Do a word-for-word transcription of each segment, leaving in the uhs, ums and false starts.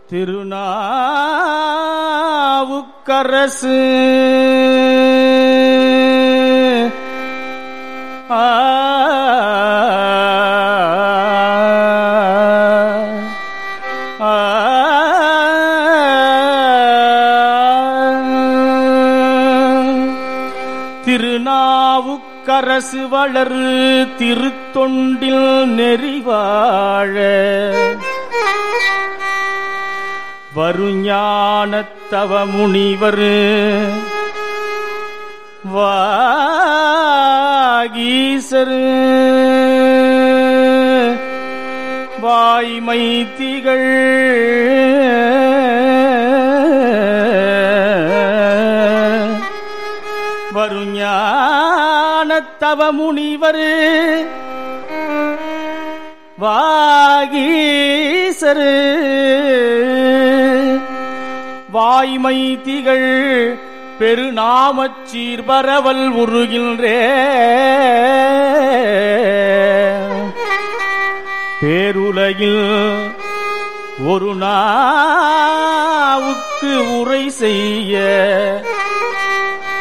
திருநாவுக்கரசு ஆ திருநாவுக்கரசு வளரு திருத்தொண்டில் நெறிவாழ வருஞானத்தவ முனிவர் வாகீசர் வாய்மை திகழ் வருஞானத்தவ முனிவர் வாகீசர் வாய்மை திகழ் பெருநாமச் சீர்பரவல் உருகின்றே பேருலகில் ஒரு நாவுக்கு உரை செய்ய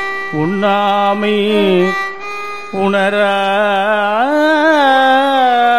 உண்ணாமை உணர